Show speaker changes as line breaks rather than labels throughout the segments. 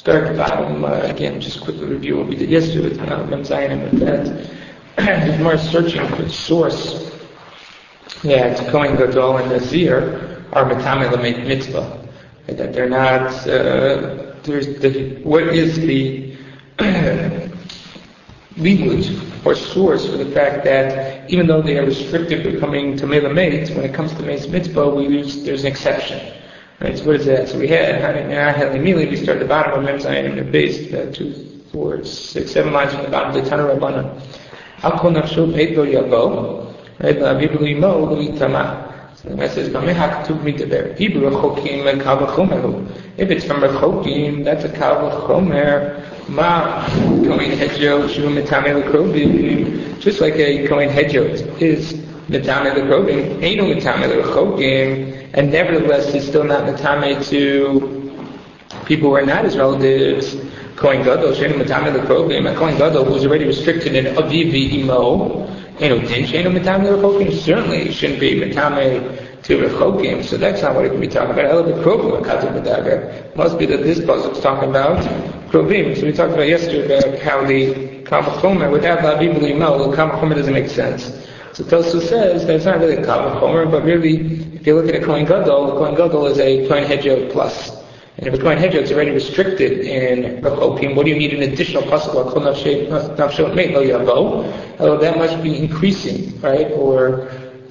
start at the bottom, again, just quickly review what we did yesterday with Mem Zayin and with that. The Gemara is searching for the source that Kohen Gadol and Nazir are Metame L'Meit Mitzvah. That they're not, what is the language or source for the fact that even though they are restricted becoming Tamei L'Meit, when it comes to Meis Mitzvah, there's an exception. Right, so what is that? So we we start at the bottom of Mem Zayin and the base, 2, 4, 6, 7 lines from the bottom, the Tana Rabbanan. Al kol nafsho peit lo yavo, right, la'aviv lo imo lo yitama. So the message, B'mehak tuv mitaber. Ibra chokim kal v'chomer. If it's from Rechokim, that's a kal v'chomer. Ma kohen hedjo shu mitame l'krovim. Just like a kohen hedjo is mitame l'krovim, eino mitame l'Rechokim. And nevertheless, he's still not metame to people who are not his relatives. Kohen Gadol, sheinu metame l'krovim. A Kohen Gadol who's already restricted in aviv v'imo, sheinu metame l'Rechokim. Certainly, he shouldn't be metame to Rechokim. So that's not what it can be talking about. Ela b'krovim akativ b'dager. Must be that this puzzle is talking about krovim. So we talked about yesterday about how the kal v'chomer without aviv v'imo, the kal v'chomer doesn't make sense. So Tosu says that it's not really a kal v'chomer, but really, if you look at a Kohen Gadol is a Kohen Hedjot plus. And if a Kohen Hedjot is already restricted in Rechokim, what do you need an additional pasuk? Kol nafsho meit lo yavo. That must be increasing, right? Or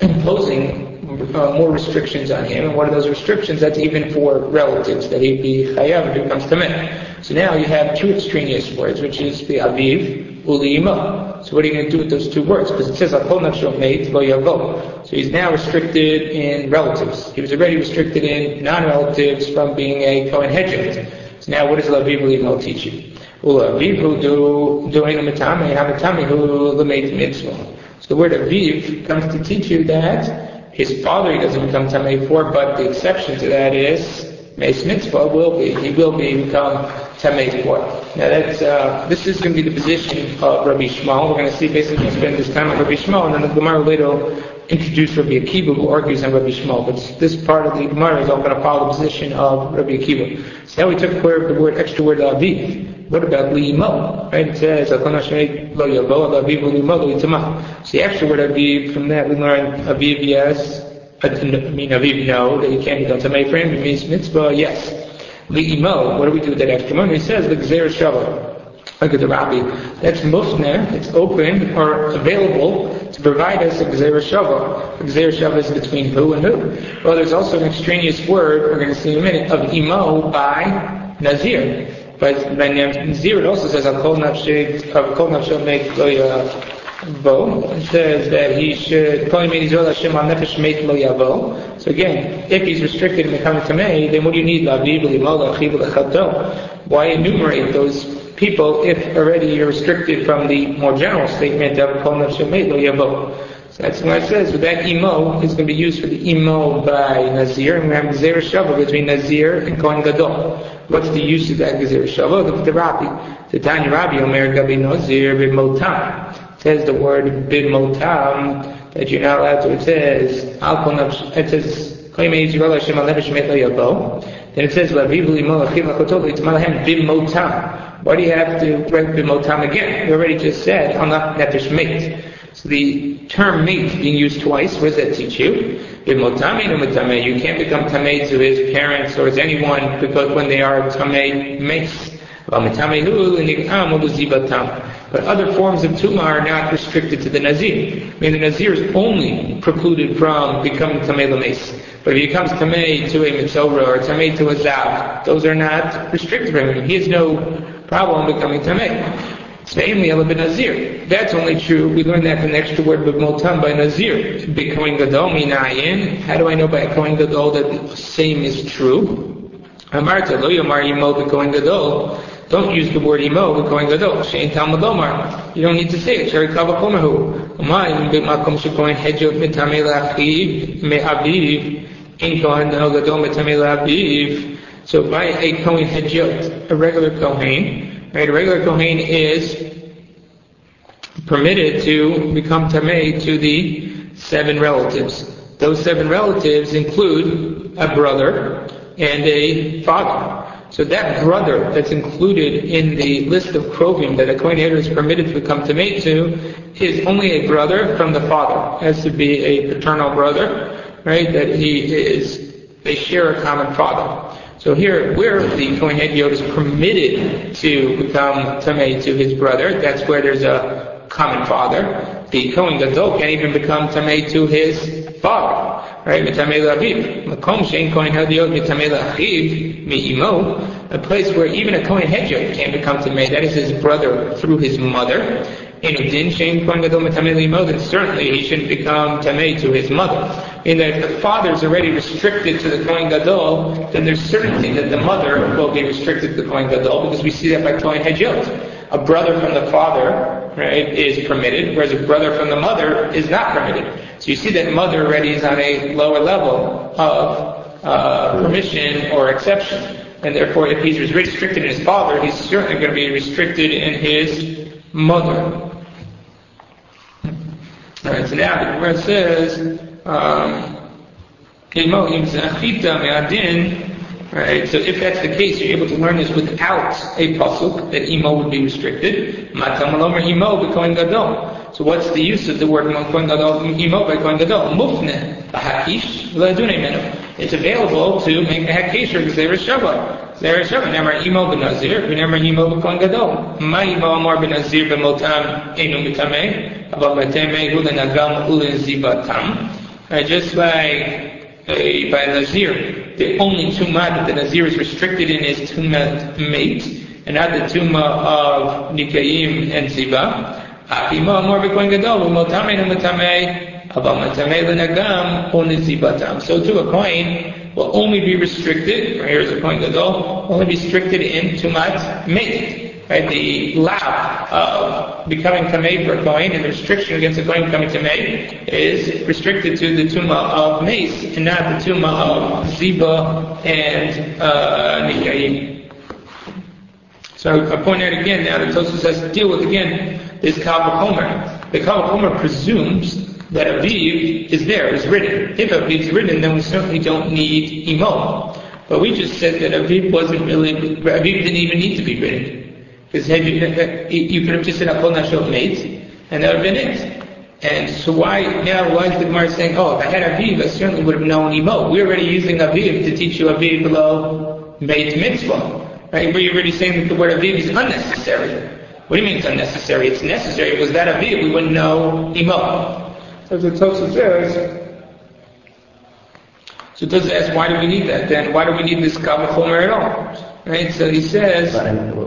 imposing more restrictions on him. And what are those restrictions? That's even for relatives, that he'd be chayav if he comes to Meh. So now you have two extraneous words, which is the aviv, uli ima. So what are you going to do with those two words? Because it says, Kol nafsho meit lo yavo. So he's now restricted in relatives. He was already restricted in non-relatives from being a Kohen Hedjot. So now what does L'aviv uli ima teach you? L'aviv hu do'einu metame, ha-metame hu l'meit mitzvah. So the word aviv comes to teach you that his father he doesn't become tamei for, but the exception to that is Meis Mitzvah he will become tamei for. Now this is going to be the position of Rabbi Shmuel. We're going to see basically spend this time on Rabbi Shmuel, and then the Gemara later will introduce Rabbi Akiva, who argues on Rabbi Shmuel. But this part of the Gemara is all going to follow the position of Rabbi Akiva. So now we took care of the extra word aviv. What about li'imo? Right? It says, so the extra word aviv, from that we learn aviv, yes. Aviv, no, that you can't become tamei for him. It means mitzvah, yes. Li'imo, what do we do with that extra money? It says, the gzeir shava. Look at the Rabbi. That's mufneh, it's open or available to provide us a gzeir shava. The gzeir shava is between who and who. Well, there's also an extraneous word, we're going to see in a minute, of imo by Nazir. But by Nazir it also says, Kol nafsho meit lo yavo. It says that he should, so again, if he's restricted in becoming tamei, then what do you need? Why enumerate those people if already you're restricted from the more general statement of kol nafsho meit lo yavo? So that's why it says, with that imo is going to be used for the imo by Nazir, and we have Gezer Shava between Nazir and Kohen Gadol. What's the use of that Gezer Shava? Look at the Rabbi. The Tanya Rabbi Omer Gabi Nazir b'motam. It says the word b'motam that you're not allowed to. It says then it says b'motam. Why do you have to write b'motam again? We already just said I'm not nefesh meit. So the term mate being used twice, what does that teach you? You can't become tamei to his parents or to anyone because when they are tamei mates. But other forms of tumah are not restricted to the Nazir. I mean, the Nazir is only precluded from becoming tamei l'meis. But if he becomes tamei to a mitzorah or tamei to a zav, those are not restricted from him. He has no problem becoming tamei. Namely, Nazir. That's only true. We learned that from the extra word b'motam by Nazir. Kohen Gadol minayin. How do I know by Kohen Gadol that the same is true? Amarta lo yomar imo b'Kohen Gadol. Don't use the word imo b'Kohen Gadol. Shein Talmud Omar. You don't need to say it. Shari kal v'chomehu. Umayim b'makom shekohen hedjot mitamei la'achiv me'aviv. In Kohen Gadol mitamei la'aviv. So by a Kohen hedjot, a regular Kohen. Right, a regular Kohen is permitted to become tamei to the 7 relatives. Those 7 relatives include a brother and a father. So that brother that's included in the list of krovim that a Kohen Heder is permitted to become tamei to is only a brother from the father. It has to be a paternal brother, right? That they share a common father. So here, where the Kohen Heder is permitted to become tamei to his brother, that's where there's a common father. The Kohen Gadol can't even become tamei to his father, right? Mitamei la'aviv. Makom she'en Kohen Heder mitamei la'achiv mi'imo. A place where even a Kohen Heder can't become tamei, that is his brother through his mother. In Udin she'en Kohen Gadol mitamei li'imo, then certainly he shouldn't become tamei to his mother. In that if the father is already restricted to the Kohen Gadol, then there's certainty that the mother will be restricted to the Kohen Gadol, because we see that by Kohen Hedjot. A brother from the father, right, is permitted, whereas a brother from the mother is not permitted. So you see that mother already is on a lower level of permission or exception. And therefore, if he's restricted in his father, he's certainly going to be restricted in his mother. Alright, so now the Gemara says, right, so if that's the case, you're able to learn this without a pasuk that imo would be restricted. So what's the use of the word Kohen Gadol, imo by Kohen Gadol? Mufne, hakish, it's available to make a hakish or gzeira shava. Gzeira shava, nemar imo b'nazir, v'nemar imo b'Kohen Gadol. Ma imo amar b'nazir b'motam enu mitameh, aber b'temeh hu l'nagam u'l'zibatam. Just like by Nazir, the only tumah that the Nazir is restricted in is tumah mate, and not the tumah of Nikayim and Ziba. So too a coin will only be restricted, right, here's a coin gadol, only be restricted in tumat mate. Right, the lab of becoming tamei for a kohen and the restriction against a kohen becoming tamei is restricted to the tumah of mace and not the tumah of ziba and nikayim. So I point out again now that Tosfos has to deal with again this Kal V'chomer. The Kal V'chomer presumes that Aviv is there, is written. If Aviv is written, then we certainly don't need Imo. But we just said that Aviv didn't even need to be written. Because you could have just said Akol Nashot Meit, and that would have been it. And so why is the Gemara saying, oh, if I had Aviv, I certainly would have known Imo. We're already using Aviv to teach you Aviv below Meit Mitzvah. Right? We're already saying that the word Aviv is unnecessary. What do you mean it's unnecessary? It's necessary. If it was that Aviv, we wouldn't know Imo. So the Tosfos says, Tosfos asks, why do we need that then? Why do we need this Kal V'chomer at all? Right, so he says,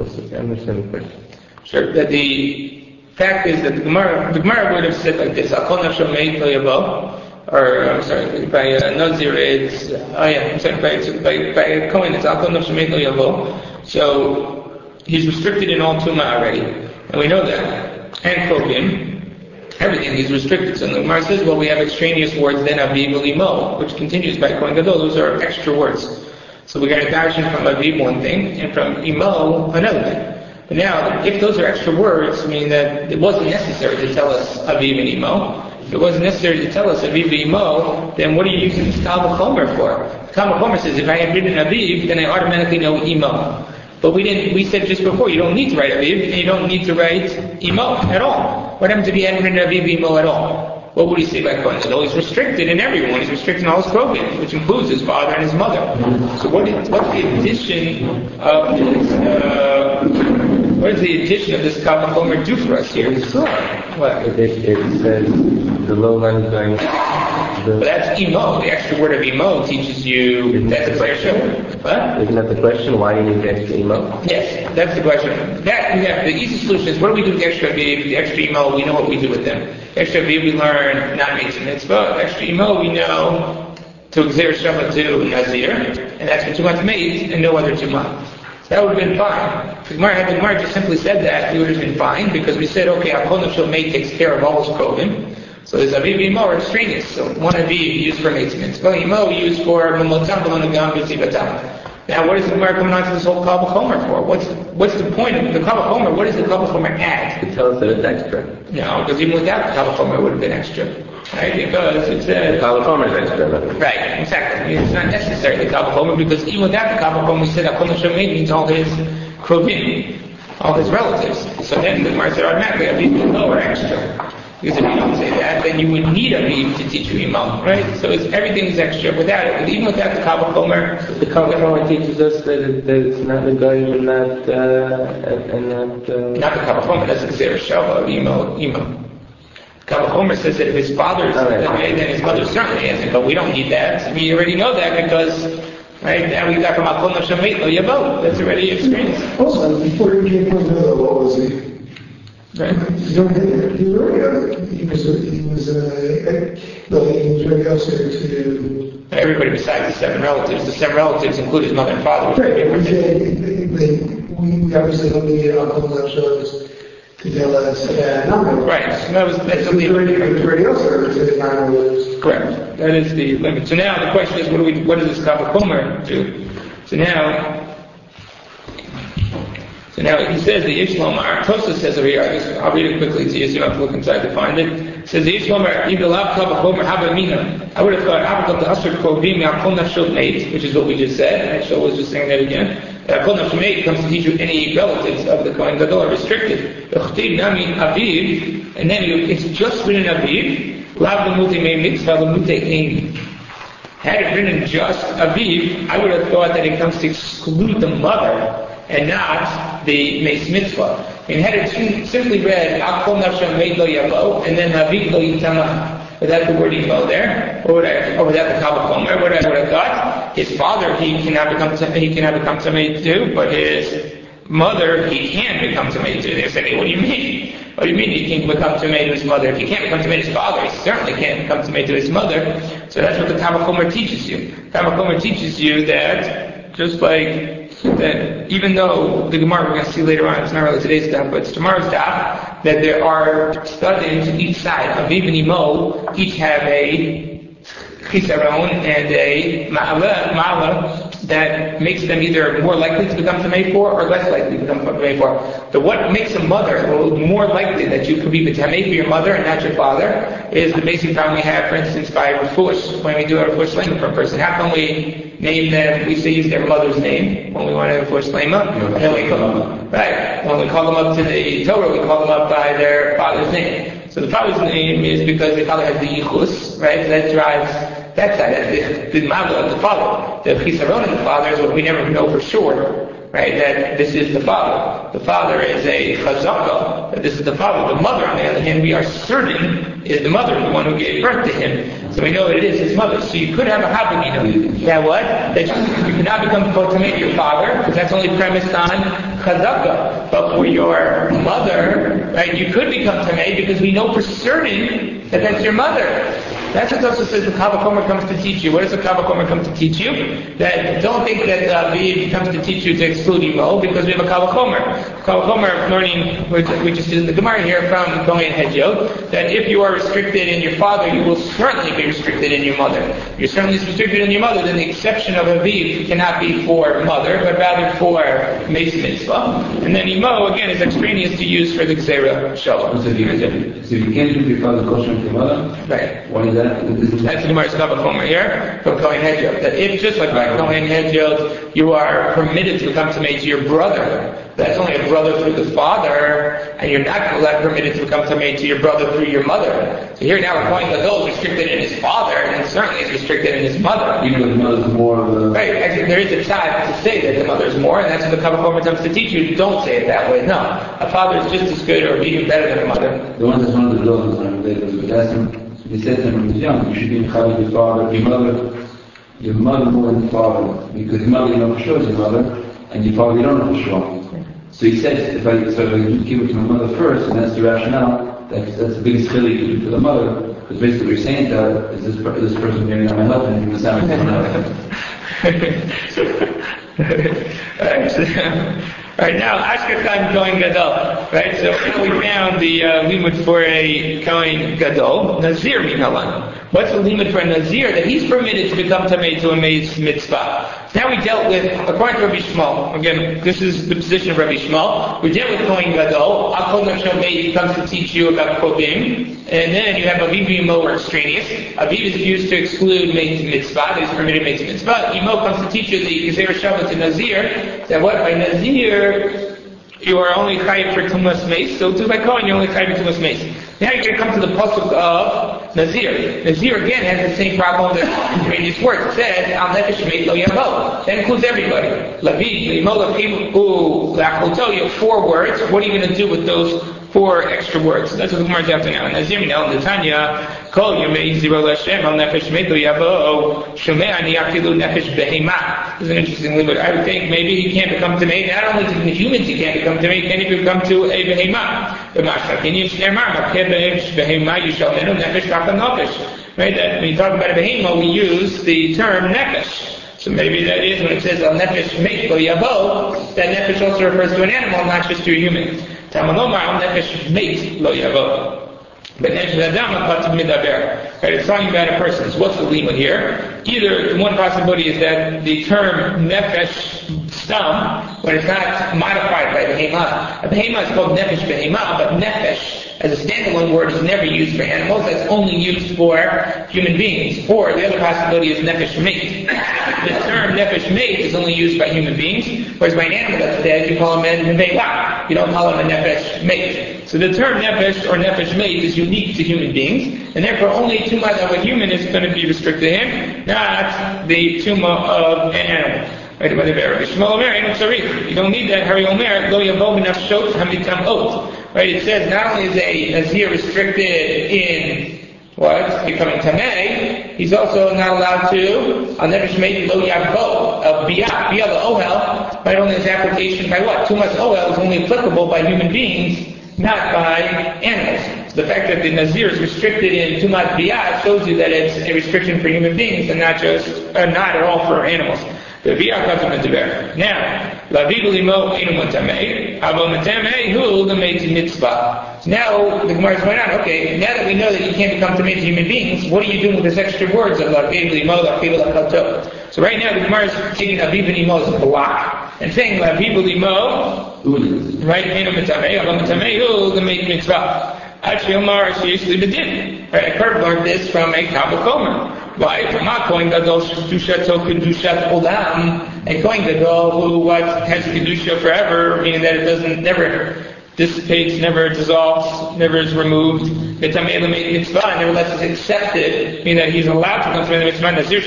sure, that the fact is that the Gemara would have said like this, Akol Nafsho Meit Lo Yavo, or I'm sorry, by Nazir it's, by a Kohen it's Akol Nafsho Meit Lo Yavo, so he's restricted in all Tumah already, and we know that, and Krovim, everything he's restricted. So the Gemara says, well, we have extraneous words, then Aviv Limo, which continues by Kohen Gadol, those are extra words. So we got a darshan from Aviv one thing, and from Imo another thing. But now, if those are extra words, meaning that it wasn't necessary to tell us Aviv and Imo. If it wasn't necessary to tell us Aviv and Imo, then what are you using this Kal V'chomer for? Kal V'chomer says, if I had written Aviv, then I automatically know Imo. But we said just before, you don't need to write Aviv, and you don't need to write Imo at all. What happens if he hadn't written Aviv and Imo at all? What would he say by Kohen Gadol? He's restricted in everyone. He's restricted in all his krovim, which includes his father and his mother. So what's the addition of this Kal V'chomer do for us here? What?
It says the low line is going.
But that's Imo. The extra word of Imo teaches you that's a question. What?
Isn't that the question? Why you need the extra Imo?
Yes, that's the question. The easy solution is what do we do with the extra Aviv, the extra Imo? We know what we do with them. Extra Aviv we learn not making mitzvah. Extra Imo we know to Gzeir Shabbat to Nazir, and that's for 2 months made and no other 2 months. So that would have been fine. If the Gemara just simply said that, we would have been fine because we said, okay, Akol Nafsho Meit takes care of all his krovim. So there's Aviv Imo are extraneous. So one Aviv used for Meit Mitzvah, Imo used for Mamotam B'Lonagam B'Zibatam. Now, what is the Gemara coming on to this whole Kal V'chomer for? What's the point of the Kal V'chomer? What does the Kal V'chomer add?
To tell us that it's extra.
No, because even without the Kal V'chomer, it would have been extra. right? Because it says...
Kal Vachomer is extra.
Right, exactly. It's not necessary the Kal Vachomer, because even without the Kal Vachomer, we said Akol Nashon Meit means all his krovim, all his relatives. So then the Gemara said automatically Aviv and Imo are extra. Because if you don't say that, then you would need Aviv to teach you Imo, right? So everything's extra without it. But even without the Kal Vachomer...
The Kal Vachomer teaches us that it's not the guy and not...
Not the Kal Vachomer, that's the Gzeira Shava, Imo. Kal Vachomer says that if his father is then his mother certainly isn't, but we don't need that. We already know that because, right, now we got from Akol Nashon Meit Lo Yavo. That's already experienced.
Also, before he came from the what was he?
Right.
He was very upset to...
Everybody besides the 7 relatives. The 7 relatives include his mother and father.
Right, we obviously don't need Akol Nashon to tell us number.
Right, so that's the limit. Correct. That is the limit. So now the question is, what does this Kal Vachomer do? So now he says the Yesh Lomar, Tosa says over here, I'll read it quickly to you so you don't have to look inside to find it. It says the Yesh Lomar, Igalav Kal Vachomer Haba Mina. I would have thought Abakal to Asr Kovim Akol Nashon Meit, which is what we just said. Ashol was just saying that again. Akol Nashon Meit comes to teach you any relatives of the Kohen Gadol are restricted. Nami Aviv, and then it's just written Aviv. Lav Lamute Mei Mitzvah Lamute Ein. Had it written just Aviv, I would have thought that it comes to exclude the mother and not the Meis Mitzvah. And had it simply read Akol Nashon Meit Lo Yavo and then Aviv Lo Yitama without the word Imo there, or without the Kal Vachomer, what I would have thought, his father he cannot become Tamei too, but his mother he can become Tamei too. They're saying, what do you mean? What do you mean he can become Tamei to his mother? If he can't become Tamei to his father, he certainly can't become Tamei to his mother. So that's what the Kal Vachomer teaches you. Kal Vachomer teaches you that just like that, even though the Gemara we're going to see later on, it's not really today's daf, but it's tomorrow's daf, that there are studies to each side. Aviv and Imo each have a chisaron and a ma'ala that makes them either more likely to become Tamei for or less likely to become Tamei for. So what makes a mother more likely that you could be Tamei for your mother and not your father is the basic problem we have, for instance, by refush, when we do a refush lema for a person. How can we name them? We say use their mother's name when we want to refush lema. Right. When we call them up to the Torah, we call them up by their father's name. So the father's name is because the father has the yichus, right? So that drives that side, the mother of the father. The chisaron of the father is what we never know for sure, right? That this is the father. The father is a chazaka, that this is the father. The mother, on the other hand, we are certain is the mother, the one who gave birth to him. So we know that it is his mother. So you could have a habamina. Yeah, what? That you cannot become Tamei to your father, because that's only premised on chazaka. But for your mother, right, you could become Tamei because we know for certain that that's your mother. That's what Tosa says the Kal Vachomer comes to teach you. What does the Kal Vachomer come to teach you? That don't think that Aviv comes to teach you to exclude Imo, because we have a Kal Vachomer. Kal Vachomer learning, we just did in the Gemara here from Kohen Hedjot, that if you are restricted in your father, you will certainly be restricted in your mother. If you're certainly restricted in your mother, then the exception of Aviv cannot be for mother, but rather for Meis Mitzvah. And then Imo, again, is extraneous to use for the Gzeira Shalom.
So you can't do your father kosher with your mother?
Right.
Why is that?
That's the Gemara's Kal Vachomer here from Kohen Hedjot. That if just like by Kohen Hedjot, you are permitted to become Tamei to your brother, that's only a brother through the father, and you're not permitted to become Tamei to your brother through your mother. So here now we're Kohen Gadol is restricted in his father, and certainly is restricted in his mother.
Even though the mother's more of a...
Right, actually there is a tzad to say that the mother is more, and that's what the Kal Vachomer comes to teach you. Don't say it that way. No, a father is just as good or even better than a mother.
The one that's one of the girls they said to him when he was young, you should be Mechal your father, your mother more than your father, because your mother you know for sure is your mother, and your father you don't know for sure. So he said, if I give it to my mother first, and that's the rationale, that's the biggest chili you do for the mother, because basically what you're saying to her is this person maybe not my husband, and you're going to sound
Alright, now Ashkatan Kohen Gadol. Right, so now we found the limud for a Kohen Gadol, Nazir Minalan. What's the limit for a Nazir that he's permitted to become Tamei to a Meis mitzvah? Now we dealt with, according to Rabbi Shmuel, again, this is the position of Rabbi Shmuel, we dealt with Kohen Gadol, Akol Nashon Meis comes to teach you about Kovim, and then you have Aviv Imo or extraneous. Aviv is used to exclude Meis mitzvah, that is permitted Meis mitzvah. Imo comes to teach you the Gezer Shabbat to Nazir, that what by Nazir, you are only chayiv for Tumas Meis, so too by Kohen you're only chayiv for Tumas Meis. Now you're going to come to the pasuk of Nazir. Nazir again has the same problem that in these words. It says, Al Nefesh Meit Lo Yavo. That includes everybody. Lavi, Limola, People, Lachoto, you have 4 words. What are you going to do with those 4 extra words? That's what the Gemara is after now. Nazir, Netanya, Kol Yomei Ziro Lashem, Al Nefesh Meit Lo Yavo, Shomei Ani Afilu Nefesh Behema. This is an interesting limit. I would think maybe he can't become Tamei, not only to the humans he can't become Tamei, can he become to a Behema? The Mashra, can you share Right? That when you talk about a behema, we use the term nefesh. So maybe that is when it says al nefesh meit lo yavo, that nefesh also refers to an animal, not just to a human. Tamalomar al nefesh meit lo yavo. But right, it's talking about a person. So what's the lima here? Either one possibility is that the term nefesh stam, when it's not modified by behema. A behema is called nefesh behema, but nefesh as a standalone word is never used for animals. That's only used for human beings. Or the other possibility is nefesh meit. The term nefesh meit is only used by human beings, whereas by an animal that's dead, you call him a nevela. You don't call him a nefesh meit. So the term nefesh or nefesh meit is unique to human beings, and therefore only tumah of a human is going to be restricted to him, not the tumah of an animal. Right? You don't need that. Right? It says not only is a Nazir restricted in what? Becoming Tamei, he's also not allowed to nefesh meit lo yavo of biyah the ohel, right? Only its application by what? Tumas ohel is only applicable by human beings, not by animals. So the fact that the Nazir is restricted in Tumas Biyah shows you that it's a restriction for human beings and not at all for animals. Now, Now the Gemara is going on. Okay, now that we know that you can't become Tamei to human beings, what are you doing with this extra words of Laviv Limo, Laviv Lachato? So right now the Gemara is taking Aviv Limo as a block and saying Laviv Limo, right? Actually, Omar seriously bedin. Right, I heard learned this from a Kabbalah Komer. Why? From a Kohen Gadol Kedushato Kedushat Olam, a Kohen Gadol who has Kedusha forever, meaning that it never dissipates, never dissolves, never is removed. Mitzvah, nevertheless is accepted, meaning that he's allowed to come to the mitzvah. Nazir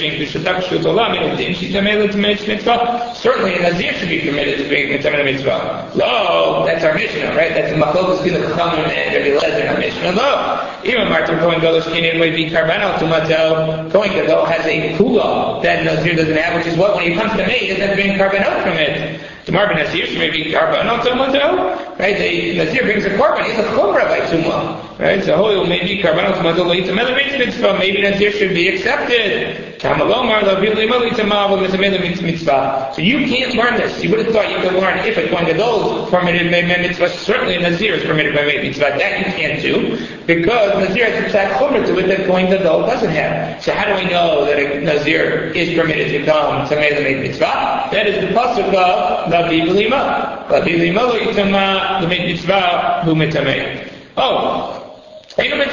certainly a Nazir should be permitted to be mitzvah. Lo, that's our Mishnah, right? That's the Machlokes Gila Chachamim and Rabbi Eliezer in our Mishnah. Lo, even Martin Kohen Gadol Shkinin would be Karbanal Tumato. Kohen Gadol has a kula that Nazir doesn't have, which is what when he comes to me, he doesn't have to bring Karbanot from it. The Marvin Nazir should maybe Karbanot Tumato, right? The Nazir brings a korban, he's a chumrah by Tumah, right? So maybe Karbanot Tumato leads to mitzvah, maybe Nazir should be accepted. So you can't learn this. You would have thought you could learn if a Kohen Gadol is permitted by mitzvah, certainly a Nazir is permitted by mitzvah. That you can't do, because Nazir has a exact chumrah to it that Kohen Gadol doesn't have. So how do we know that a Nazir is permitted to come to mitzvah? That is the pasuk of Laviv Limo. Laviv Limo lo yitama l'meit mitzvah hu metamei. Oh. Well, let's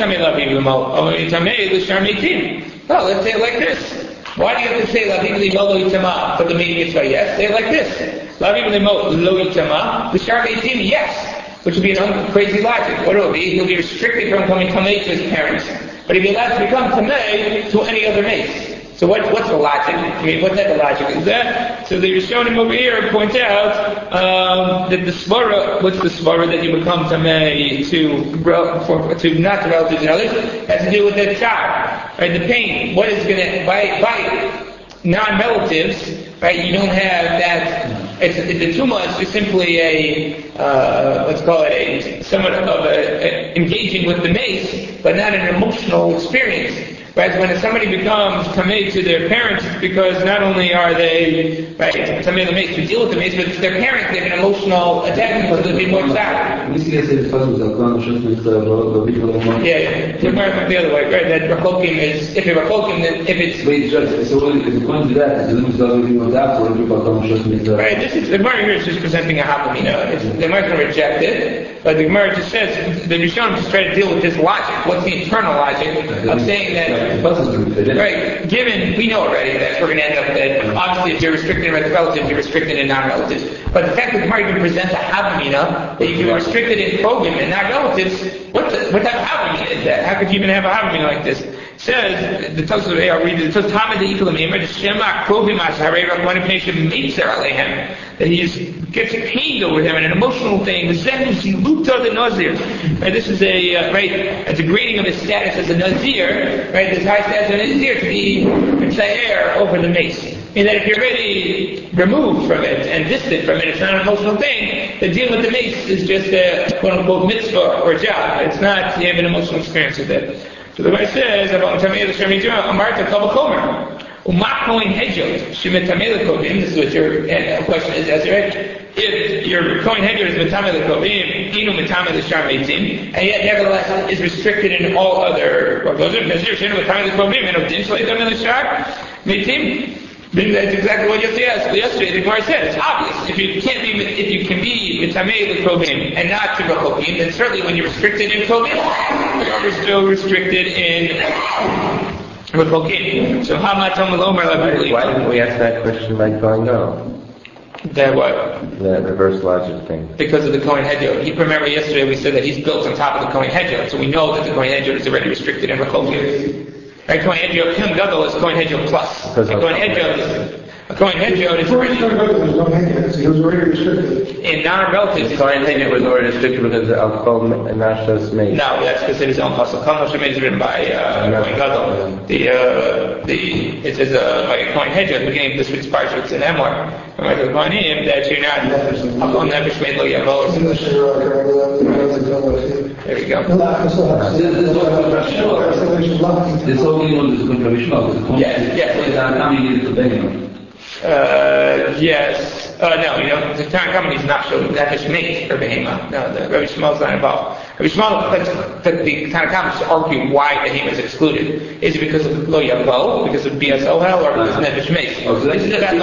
say it like this. Why do you have to say Laviv Limo lo yitama for the meit mitzvah? Yes. Say it like this. Laviv Limo lo yitama l'shar meitim. Yes. Which would be an crazy logic. What will it be? He'll be restricted from coming Tamei to his parents, but he'll be allowed to become Tamei to any other mace. So what's the logic? I mean, what type of logic is that? So the Rishonim over here point out that the svara, what's the svara that you become Tamei to not to relatives and others, has to do with the child, right? The pain. What is going to by non-relatives, right? You don't have that. The tumah is just simply let's call it somewhat of engaging with the mace, but not an emotional experience. Right? When somebody becomes tamei to their parents, it's because not only are they, right, tamei the mace, to deal with the mace, but it's their parents, they have an emotional attachment to the people inside. Yeah, the other way, right? That Rechokim is, if you're Rechokim, then if it's... Right, this is, the Gemara here is just presenting a Havamina. The Gemara is going to reject it, but the Gemara just says, the Rishonim just try to deal with this logic. What's the internal logic of saying that, right, given, we know already that we're going to end up that, obviously if you're restricted in relatives, you're restricted in non-relatives. But the fact that the Gemara even presents a Havamina, that if you're restricted in Krogim and not relatives, what type of Havamina is that? How could you even have a Havamina like this? It says, the Tosfos of I'll read it, it says, Tamid the Ikul Amimah, the Shema Krogim Asharei Rakwan Pnei Meitzer Alehem, that he gets pained over him and an emotional thing. This is a right, a degrading of his status as a Nazir, right? This high status of a Nazir to be Mitzayer over the mace. And that if you're already removed from it and distant from it, it's not an emotional thing. The deal with the mace is just a quote unquote mitzvah or job. It's not, you have an emotional experience with it. So the Gemara says about Tamei L'Shem Amarta Kavachomer. Umakoin Hedjot, Shemetamei L'Kovim, this is what your question is, Ezra. If your Kohen Hedjot is Metamei L'Kovim, Inu Metamei L'Shar Meitim, and yet nevertheless is restricted in all other, Nazir Shenu Metamei L'Kovim, and Odin Shalei Metamei L'Shar Meitim, then that's exactly what yesterday the Gemara said. It's obvious. If you can be Metamei L'Kovim and not to Rechokim, then certainly when you're restricted in Kovim, you're still restricted in Rechokim. So how much on the lower level?
Why didn't we ask that question by Kohen Gadol?
That what?
The reverse logic thing.
Because of the Kohen Hedjot. Remember yesterday we said that he's built on top of the Kohen Hedjot, so we know that the Kohen Hedjot is already restricted in Rechokim. Right? Kohen Hedjot, Kohen Gadol is Kohen Hedjot plus. A Kohen Hedjot is already...
He was already restricted.
In non-relatives...
The Kohen Hedjot was already restricted because of Kol Nashas Meis.
No, that's because it is on Pasuk. Kol Nashas Meis is written by Kohen Gadol. It says by Kohen Hedjot at the beginning of this week's parsha, it's in Emor. Remember the Kohanim that you're not... Hakol Nefesh Meid Lo Yavo. There we go.
This whole thing was going to be small.
Yes. Yes. No, the Tanakh Kama is not showing Nefesh Meid or Behema. No, the Rabbi Shmuel is not involved. Rabbi Shmuel, the Tanakh Kama is arguing why Behema is excluded. Is it because of Lo Yavo, because of BS Ohel, or because of Nefesh Meid? This is about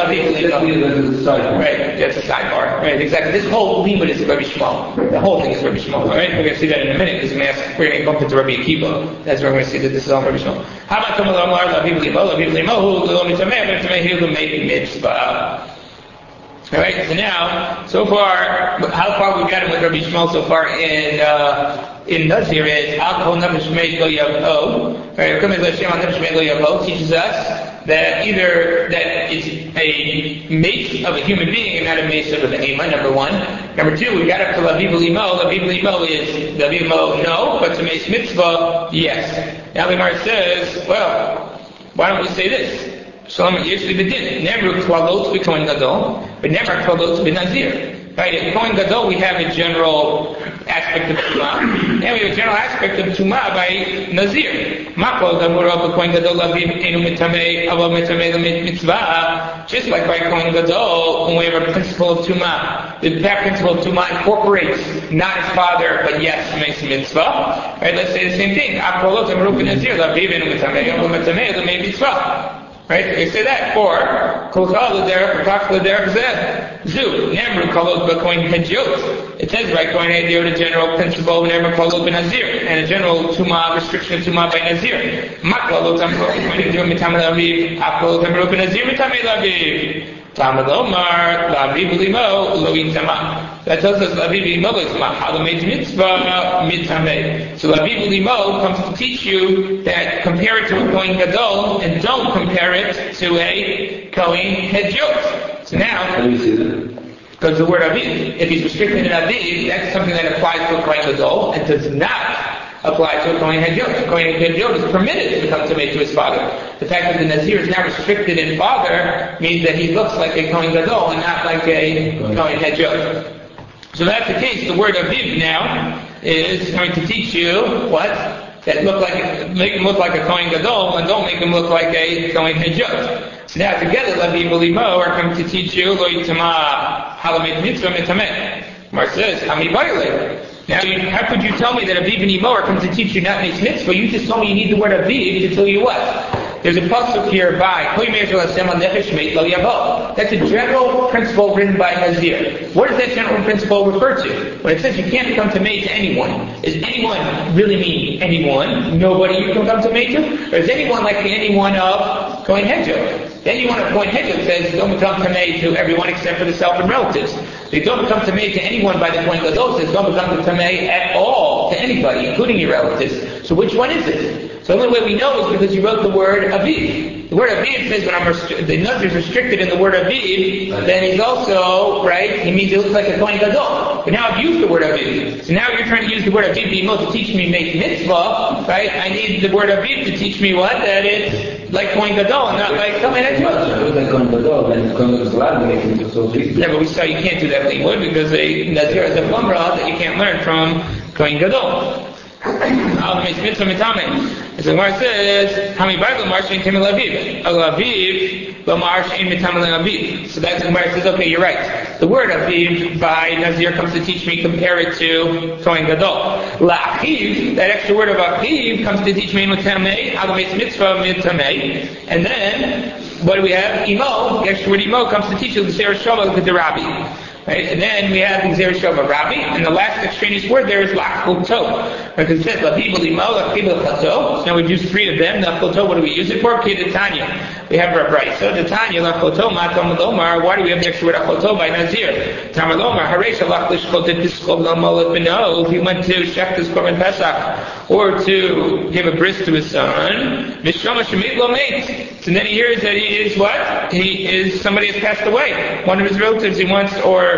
Lavi. Right, that's a sidebar. Right, exactly. This whole limud is Rabbi Shmuel. The whole thing is Rabbi Shmuel. All right, we're going to see that in a minute because we're going to bump into Rabbi Akiva. That's where we're going to see that this is all Rabbi Shmuel. How about Tomal Amar Lavi Limo? Lavi Limo, who Lo Mitameh, but Mitameh, who made mitzvah. Alright, so now, so far, how far we've gotten with Rabbi Shmuel so far in Nazir is, Al-Kol Nefesh Meid Lo Yavo, right, Rabbi Shmuel Lo Yavo teaches us that either that it's a mace of a human being and not a mace of a behema, number one. Number two, we got up to Laviv Limo. Laviv Limo is, Laviv Limo, no, but to mace mitzvah, yes. Now the Gemara says, well, why don't we say this? Shalom Yeshli B'din. Never Klalot B'Kohen Gadol, but never Klalot B'Nazir. Right? In Kohen Gadol we have a general aspect of Tumah, and we have a general aspect of Tumah by Nazir. Makol Gamura B'Kohen Gadol Laviv Enu Mitamei Ava Mitamei Mitzvah. Just like by Kohen Gadol, when we have a principle of Tumah, that principle of Tumah incorporates not his father, but yes, makes a mitzvah. Right? Let's say the same thing. Akolot Gamura B'Nazir Laviv Enu Mitamei Ava Mitamei Mitzvah. Right? They say that. Or, Kolchal l'derech, Kolchal l'derech zeh. Zu, Nemru kolot b'kohen hedjot. It says, right, kohen hedjot, a general principle, Nemru kolot b'nazir, and a general tumah, restriction of tumah by nazir. Makolot amru b'kohen hedjot mitamei l'aviv, Akolot amru b'nazir mitamei l'aviv. Tamad Omar, Laviv Limo, Lo Yitama. That tells us Laviv Limo is Mahalamid Mitzvah Mitameh. So Laviv Limo comes to teach you that compare it to a Kohen Gadol and don't compare it to a Kohen Hedjot. So now, because the word Aviv, if he's restricted in Aviv, that's something that applies to a Kohen Gadol and does not apply to a Kohen Hedjot. A Kohen Hedjot is permitted to become tamei to his father. The fact that the Nazir is now restricted in father means that he looks like a Kohen Gadol and not like a Kohen Hedjot. So that's the case. The word Aviv now is going to teach you what? that make him look like a Kohen Gadol, and don't make him look like a Kohen Hijot. So now together, Laviv and Limo are coming to teach you Lo Yitama Halamet Mitzvah Mitameh. Mar says, Hami Baile. Now, how could you tell me that Aviv and Imo are coming to teach you not make mitzvah? You just told me you need the word Aviv to tell you what? There's a pasuk here by that's a general principle written by Nazir. What does that general principle refer to? When it says you can't come to May to anyone, does anyone really mean anyone? Nobody you can come to May to? Or is anyone like the anyone of Kohen Hedjot? The anyone of Kohen Hedjot says don't come to May to everyone except for the self and relatives. They don't come to May to anyone by the Kohen Gadol says don't come to May at all to anybody, including your relatives. So which one is it? So the only way we know is because you wrote the word Aviv. The word Aviv says when the Nazir is restricted in the word Aviv, then he's also, right, he means he looks like a Kohen Gadol. But now I've used the word Aviv. So now you're trying to use the word Aviv to teach me make mitzvah, right? I need the word Aviv to teach me what? That it's like Kohen Gadol, not like Kohen Hedjot.
Like Kohen Gadol, then Kohen Gadol is allowed to make mitzvah so big.
Yeah, but we saw you can't do that anymore because a Nazir is a Bumrah that you can't learn from Kohen Gadol. So Gemara says, "Hami Bible Marshin Timel Aviv, Aviv Marshin Mitamel Aviv." So that's Gemara says, "Okay, you're right. The word Aviv by Nazir comes to teach me. Compare it to Kohen Gadol. La'achiv, that extra word of Achiv comes to teach me Mitamei, Alamis Mitzvah Mitamei. And then what do we have? Imo. The extra word Imo comes to teach you the Zera Shova the Rabbi." Right? And then we have the Zera Shova Rabbi, and the last extraneous word there is Lachulto. Because it says Laviv Limo, Lachiv Lachato. So now we've used three of them. Lachulto, what do we use it for? Tanya. We have our bright. So the Tanya, Lachulto, Matam Lomar. Why do we have the extra word Lachulto by Nazir? Tamar Lomar, Haresh Lachlish Chotet Piskov Lamolet Beno. If he went to Shechtas Korban Pesach, or to give a bris to his son, Mishama Shemit Lomeit. So then he hears that he is what? Somebody has passed away. One of his relatives he wants, or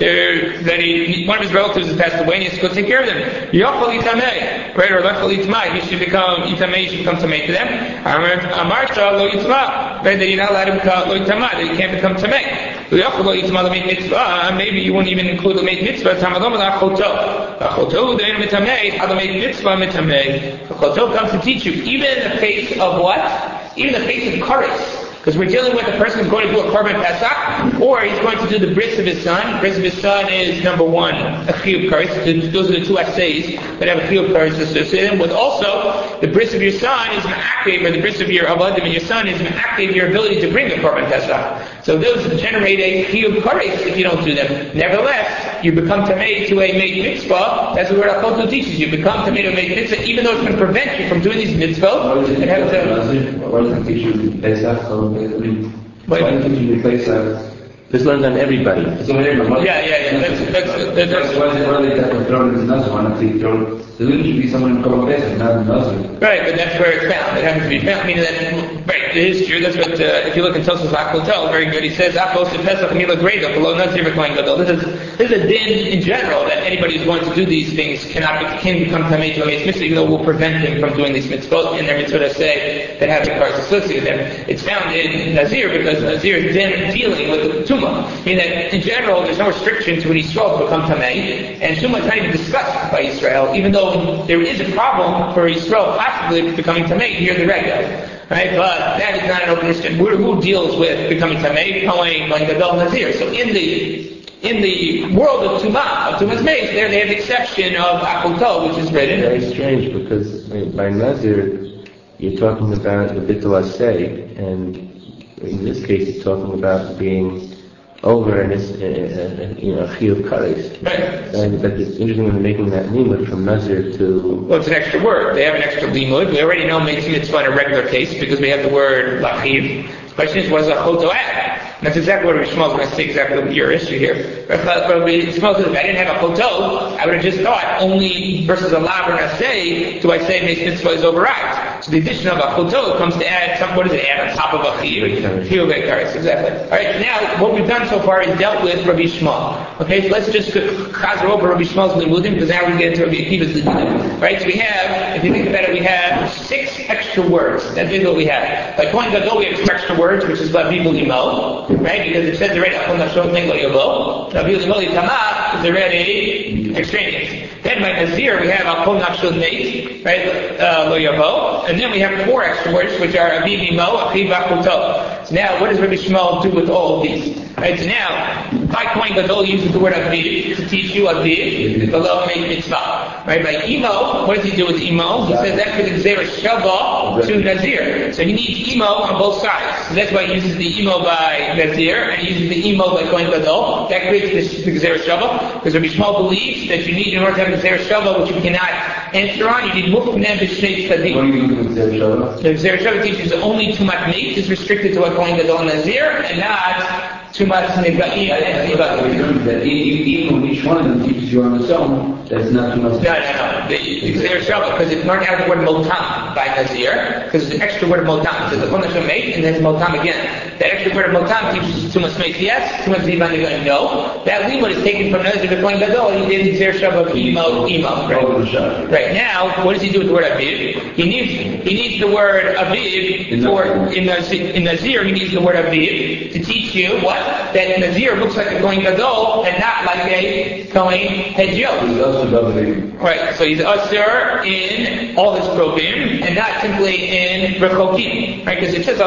one of his relatives has passed away and he has to go take care of them. Yochel Itamei, right? Or Lechel Itmai. He should become Itamei, he should become Tamei to them. Amarta Lo Itma, right? That you're not allowed to become Lo Itama, that you can't become Tamei. Yochel Lo Itma L'meit Mitzvah, maybe you wouldn't even include L'meit Mitzvah. Tamalom L'Achoto. Achoto, Dein Mitamei, L'meit Mitzvah Mitamei. Achoto comes to teach you, even in the face of what? Even in the face of Kares. Because we're dealing with a person who's going to do a Korban Pesach, or he's going to do the bris of his son. Bris of his son is, number one, a chiyuv kares. Those are the two essays that have a chiyuv kares associated with. Also, the bris of your son is ma'akev, or the bris of your avadim and your son is ma'akev your ability to bring the Korban Pesach. So those generate a chiyuv kares if you don't do them. Nevertheless, you become tamei to a made mitzvah. That's what Achoto teaches you. Become tamei to a made mitzvah, even though it's going to prevent you from doing these mitzvahs.
Why does it teach you Pesach? Why don't you replace that?
This learns on everybody.
Yeah. That's
why are they that thrown into Nazir? Why not they throw? There should be someone in Korban Pesach, not in Nazir.
Right, but that's where it's found. It happens to be found. Meaning that, right, it is true. That's what, if you look in Tosfos Achotel, very good. He says, Achos Pesach Mila Greda, below Nazir V'Kohen Gadol. This is a din in general that anybody who's going to do these things can become Tamei to a mitzvah, even though it will prevent them from doing these mitzvot in their mitzvah say that have the cars associated with them. It's found in Nazir because Nazir is then dealing with the Tumah. Meaning that in general, there's no restriction to an Yisrael to become Tamei, and Tumah is not even discussed by Israel, even though there is a problem for Yisrael possibly becoming Tamei near the regular. Right? But that is not an open issue. Who deals with becoming Tamei? Kohen Gadol, Nazir. So in the world of Tumah's mace, there they have the exception of Achoto, which is written.
Very strange, because by Nazir, you're talking about the Bittul Aseh, and in this case, you're talking about being over and it's a chiyuv kares.
Right.
And but it's interesting when they're making that limud from Nazir to.
Well, it's an extra word. They have an extra limud. We already know mitzvah in a regular case because we have the word lachiv. The question is, what does Achoto add? And that's exactly what Rabbi Shmuel is going to say, exactly your issue here. But Rabbi Shmuel says, if I didn't have Achoto, I would have just thought only versus a lav or an asay do I say mitzvah is override. So the addition of Achoto comes to add what does it add on top of a chiyuv? Chiyuv kares, exactly. All right, now what we've done so far is dealt with Rabbi Shmuel. Okay, so let's just chazer over Rabbi Shmuel's limudim because now we get into Rabbi Akiva's limudim. Right, so we have, if you think about it, we have 6 extra words. That's what we have. By Kohen Gadol, we have 2 extra words, which is Laviv Limo, right? Because it says already Achon Nashon Neglo Yovo. Laviv Limo Tamach is already extraneous. Then by Nazir, we have Achon Nashon Neit. right? Lo yavo. And then we have 4 extra words, which are aviv, imo, achiv, achuto. So now, what does Rabbi Shmuel do with all of these? Right, so now, by Kohen Gadol uses the word aviv to teach you aviv, the love made mitzvah. Right, by imo, what does he do with imo? He says that's for the gzera shava to Nazir. So he needs imo on both sides. So that's why he uses the imo by Nazir, and he uses the imo by Kohen Gadol. That creates the gzera shava, because Rabbi Shmuel believes that you need, in order to have the gzera shava, which you cannot enter on, you need mukhneh b'shnei tzadik.
What do you do with gzera shava?
The gzera shava teaches only tumat meat is restricted to what Kohen Gadol and Nazir, and not too much niva'im.
That even when each one of them teaches you on its own, that's not too much.
No. The gzera shava, because it learned out the word motam by Nazir, because there's an extra word of motam. There's the chonah mate, and then motam again. That extra word of motam teaches too much mate, yes, too much zivan, no. That limud is taken from Nazir to Kohen Gadol, and he did the gzera shava of imo. Right now, what does he do with the word aviv? He needs the word aviv for in Nazir. He needs the word aviv to teach you what that Nazir looks like a Kohen Gadol and not like a Kohen Hedjot. Right. So he's usher in all his probim and not simply in rechokim. Right? Because it says al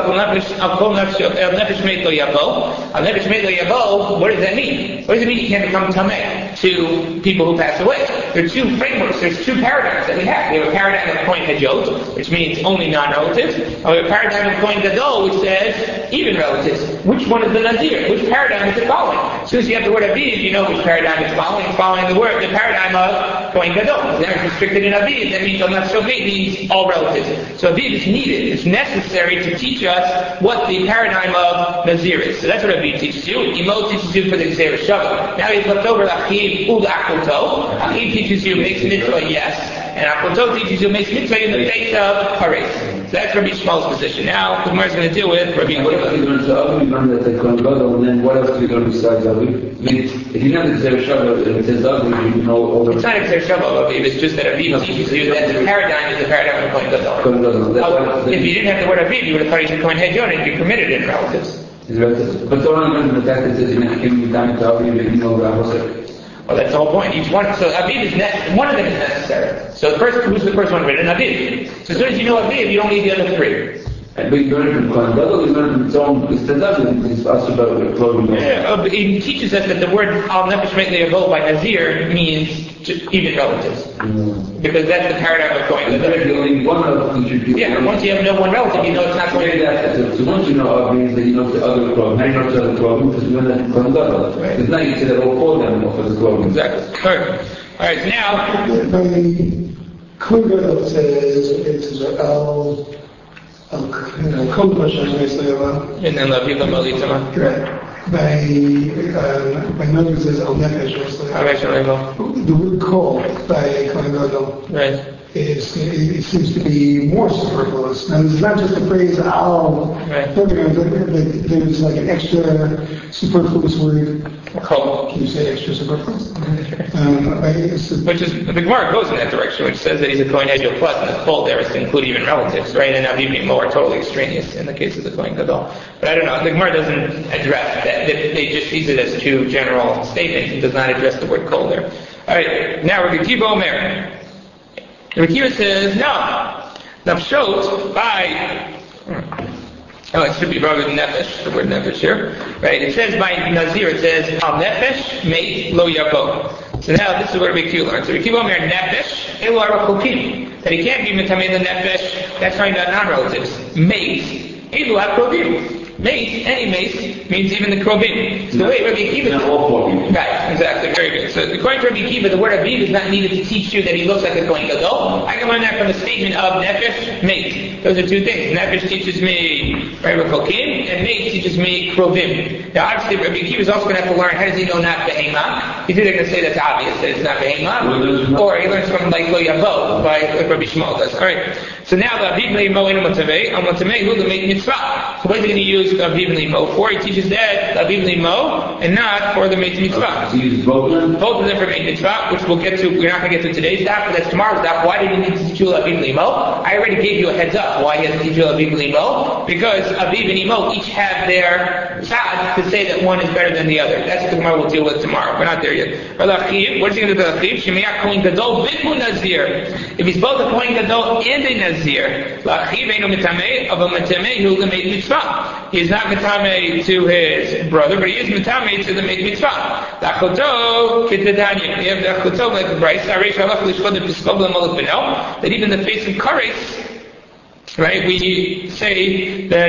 nefesh meit lo yavo. Al nefesh meit lo yavo. What does that mean? What does it mean you can't become tameh to people who pass away? There are 2 frameworks. There's 2 paradigms that we have. We have a paradigm of Kohen Hedjot, which means only non-relatives. And we have a paradigm of Kohen Gadol, which says even relatives. Which one is the Nazir? Which paradigm is it following? As soon as you have the word aviv, you know which paradigm it's following. It's following the paradigm of Kohen Gadol. Then it's restricted in aviv. That means al nefesh meit means all relatives. So aviv is needed. It's necessary to teach us what the paradigm of Nazir is. So that's what aviv teaches you. Imo teaches you for the gzera shava. Now he's left over achiv ul achuto. Achiv teaches you makes mitzvah, yes, and achuto teaches you makes mitzvah in the face of haris. So that's Rabbi Shmuel's position. Now the Gemara is going to deal with Rabbi.
What else do you learn to Aviv? You learn that they Kohen Gadol, and then what else do you learn besides Aviv? I mean, if you know the gzera shava and it says Aviv, you know all the.
It's not a gzera shava of Aviv. It's just that Aviv teaches you that the paradigm is the paradigm of Kohen Gadol. If you didn't have the word Aviv, you would have thought he's a Kohen Hedjot and you'd be permitted in relatives.
But the only learns the fact that it says in Hakim Yudam to Aviv, you know Rabbi.
Well, that's the whole point. Each one, so Aviv is one of them is necessary. So who's the first one written? Aviv. So as soon as you know Aviv, you don't need the other 3.
But you learn from Kohen Gadol, you learn from its own, because the doesn't, it's also about the clothing.
It teaches us that the word al nefesh meit lo yavo by Nazir means even relatives. Because that's the paradigm of Kohen Gadol.
Only one relative contributes.
Yeah, once you have no one relative, you know it's not going to be that.
So once you know Aviv, then you know the other clothing. How do you know the other clothing? Because you learn that from Kohen Gadol. Because now you say that all 4 of them offer the clothing.
Exactly. Alright, so now.
Kohen Gadol says and then
Laviv Malitama.
Correct. By Nazir says al nefesh. The word kol by Kohen Gadol.
Right.
It seems to be more superfluous. Now, it's not just the phrase "al."
Right.
There's like an extra superfluous word.
Kol.
Can you say extra superfluous?
Which is the Gemara goes in that direction, which says that he's a Kohen Hedjot plus, and the kol there is to include even relatives, right? And Aviv and Imo are totally extraneous in the case of the Kohen Gadol. But I don't know. The Gemara doesn't address that. They just use it as 2 general statements and does not address the word kol there. All right. Now Rabbi Kiva Omer. Rabbi Kiva says, no. Nafshot by... it should be rather nefesh, the word nefesh here. Right? It says by Nazir, it says, al nefesh meit lo yavo. So now this is what Rabbi Kiva learns. So Rabbi Kiva Omer, nefesh, elu arachokim. That he can't be metamei the nefesh, that's talking about non-relatives. Meit, elu akrovim. Mace, any mace, means even the krobim. So the way Rabbi Kiva... Right, exactly, very good. So according to Rabbi Kiva, the word aviv is not needed to teach you that he looks like a Kohen Gadol. I can learn that from the statement of nefesh, mace. Those are 2 things. Nefesh teaches me rechokim, and mace teaches me krobim. Now obviously Rabbi Kiva is also going to have to learn, how does he know not behema? He's either going to say that's obvious, that it's not behema, or he learns from like lo yavo, like Rabbi Shmuel does. Alright, so now the aviv le'imo inu matamei, al matamei hu le'meit mitzvah. So what is he going to use Aviv Limo for? He teaches that Aviv Limo and not for the Meit Mitzvah.
So he uses both of them?
Both of them for Meit Mitzvah, which we'll get to. We're not going to get to today's daf, but that's tomorrow's daf. Why did he need to teach you Aviv Limo? I already gave you a heads up why he has to teach you Aviv Limo, because Aviv and Imo each have their tzad to say that one is better than the other. That's what the Gemara will deal with tomorrow. We're not there yet. What is he going to do with Achiv? Shemiach Kohen Gadol Bidmu Nazir. If he's both a Kohen Gadol and a Nazir, L'Achiv Eino Mitameh, of a Mitameh who L'Meid Mitzvah. He is not Mitameh to his brother, but he is Mitameh to the Meid Mitzvah. L'Achoto K'Tedanya. We have the Achoto like the Bryce, Areish Halach L'Shchod L'Piskov L'Malach Benel, that even in the face of Kares, right, we say that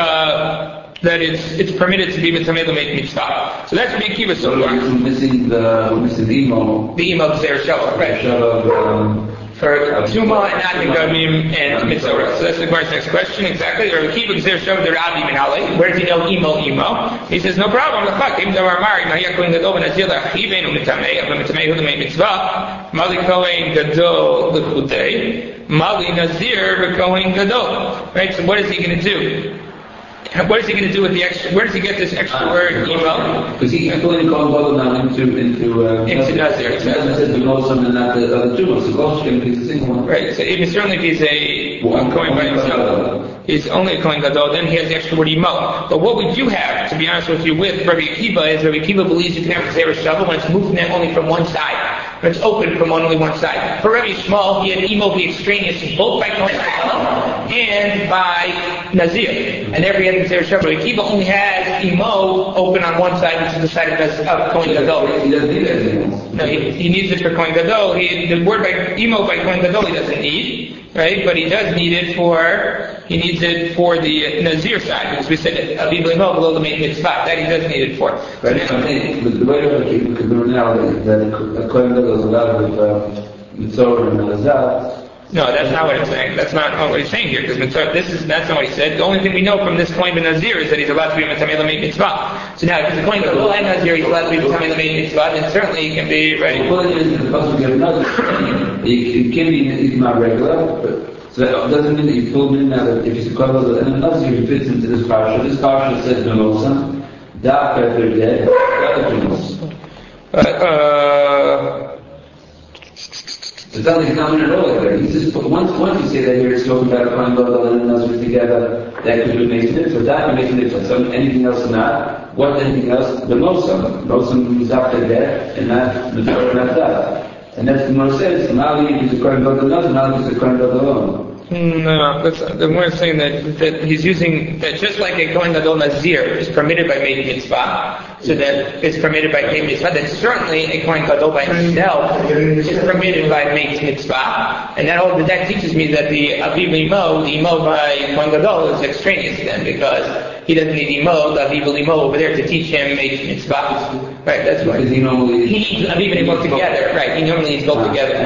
it's permitted to be mitameh l'meid mitzvah. So that's Rabbi Akiva so far.
We're missing the emo.
The emo of Zer Shalom, right? For Tuma and Adnegavim and Mitzorah. So that's the Gemara's next question, exactly. Rabbi Akiva Zer Shalom the Rabbi Minale. Where does he know emo? He says, no problem. L'chak, im davar mari, mahia kohen gadol v'nazir l'achivenu mitameh, of mitameh hu l'meid mitzvah, mali kohen gadol l'chutei, mali nazir v'kohen gadol. Right, so what is he going to do? What is he going to do with the extra? Where does he get this extra word emo?
Because he's going to call Gadol now into Nazir.
It
says the Muslim and not the other two. So Gadol can be the single one.
Right. So even certainly if he's a Kohen by himself, he's only a Kohen Gadol, then he has the extra word emo. But what we do have, to be honest with you, with Rabbi Akiva is Rabbi Akiva believes you can have a Zera Shavu when it's moved only from one side. When it's open from only one side. For Rabbi Shmuel, he had emo be extraneous both by Kohen Gadol and by Nazir. And therefore he had Zera Shavu. Rabbi Akiva only has emo open on one side, which is the side of Kohen Gadol.
He doesn't need anything else.
No, he needs it for Kohen Gadol. The word by emo by Kohen Gadol he doesn't need, right? But he does need it he needs it for the Nazir side, because we said Aviv Limo below the main mitzvah. That he does need it for.
But the way to do it now is that a Kohen Gadol is allowed with Mitzorah and Elazar.
No, that's not what it's saying. That's not what he's saying here, because that's not what he said. The only thing we know from this Kohen ben Nazir is that he's allowed to be Mitameh l'meid mitzvah. So now, if he's a Kohen Gadol and Nazir, he's allowed to be Mitameh l'meid mitzvah, then certainly he can be right.
The point is, the possible get another. It can be not regular, but so that doesn't mean that you pull in now that if he's a Kohen Gadol and Nazir, he fits into this parsha. This parsha says Benosan, Da Peter Dead, it's not like he's not in a row like that. He's just, once you say that here, it's talking about a Kohen Gadol and Nazir together, that could be making it. So that makes it. So anything else not. What anything else? The Mosam is after that, and not the that. And that's the Gemara says, Mali is a Kohen Gadol Nazir, Mali is a Kohen Gadol alone.
No, the Gemara is saying that he's using that just like a Kohen Gadol Nazir is permitted by Meid Mitzvah, so that it's permitted by Meid Mitzvah, then certainly a Kohen Gadol by himself is permitted by Meid Mitzvah, and that teaches me that the Aviv Limo, the Imo by Kohen Gadol is extraneous then, because he doesn't need Imo, the Aviv Limo over there to teach him Meid Mitzvah. Right, that's why. He needs Aviv Limo together, right, he normally needs both together.